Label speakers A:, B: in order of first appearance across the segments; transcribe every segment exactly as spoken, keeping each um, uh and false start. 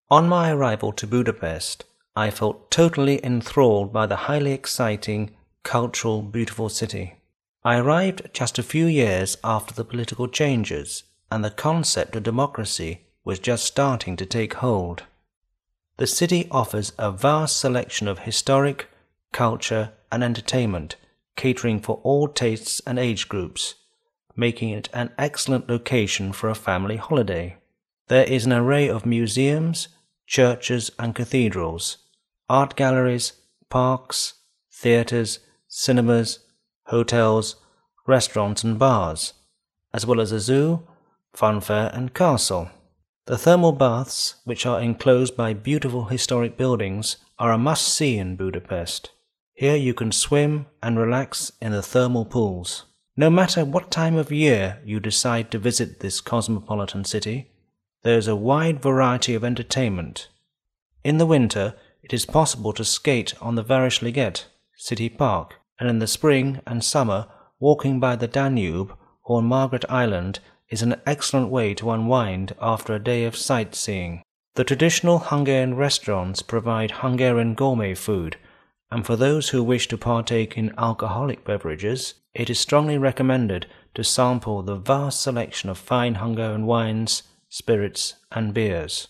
A: On my arrival to Budapest, I felt totally enthralled by the highly exciting, cultural, beautiful city. I arrived just a few years after the political changes, and the concept of democracy was just starting to take hold. The city offers a vast selection of historic, culture, and entertainment, catering for all tastes and age groups, making it an excellent location for a family holiday. There is an array of museums, churches and cathedrals, art galleries, parks, theatres, cinemas, hotels, restaurants and bars, as well as a zoo, funfair and castle. The thermal baths, which are enclosed by beautiful historic buildings, are a must-see in Budapest. Here you can swim and relax in the thermal pools. No matter what time of year you decide to visit this cosmopolitan city, there is a wide variety of entertainment. In the winter, it is possible to skate on the Városliget city park, and in the spring and summer, walking by the Danube or on Margaret Island is an excellent way to unwind after a day of sightseeing. The traditional Hungarian restaurants provide Hungarian gourmet food, and for those who wish to partake in alcoholic beverages, it is strongly recommended to sample the vast selection of fine Hungarian wines, spirits, and beers.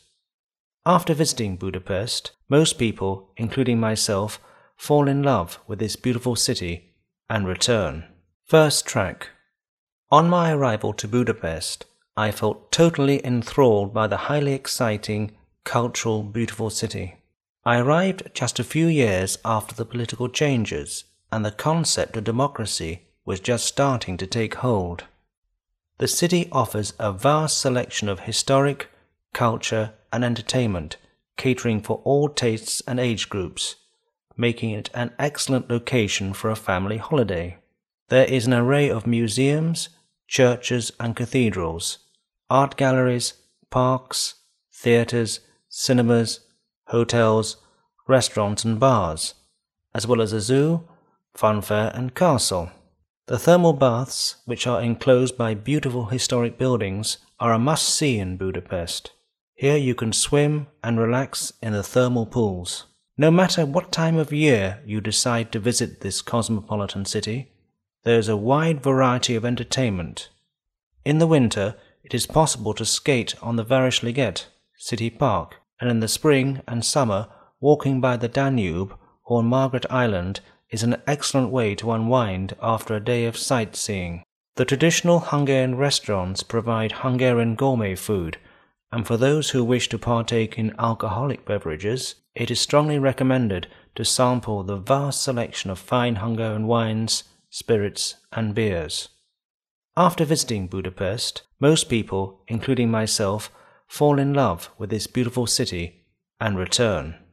A: After visiting Budapest, most people, including myself, fall in love with this beautiful city and return. First track. On my arrival to Budapest, I felt totally enthralled by the highly exciting, cultural, beautiful city. I arrived just a few years after the political changes, and the concept of democracy was just starting to take hold. The city offers a vast selection of historic, culture, and entertainment, catering for all tastes and age groups, making it an excellent location for a family holiday. There is an array of museums, churches and cathedrals, art galleries, parks, theatres, cinemas, hotels, restaurants and bars, as well as a zoo, funfair and castle. The thermal baths, which are enclosed by beautiful historic buildings, are a must-see in Budapest. Here you can swim and relax in the thermal pools. No matter what time of year you decide to visit this cosmopolitan city, there is a wide variety of entertainment. In the winter, it is possible to skate on the Városliget city park, and in the spring and summer, walking by the Danube or on Margaret Island is an excellent way to unwind after a day of sightseeing. The traditional Hungarian restaurants provide Hungarian gourmet food, and for those who wish to partake in alcoholic beverages, it is strongly recommended to sample the vast selection of fine Hungarian wines, spirits, and beers. After visiting Budapest, most people, including myself, fall in love with this beautiful city and return.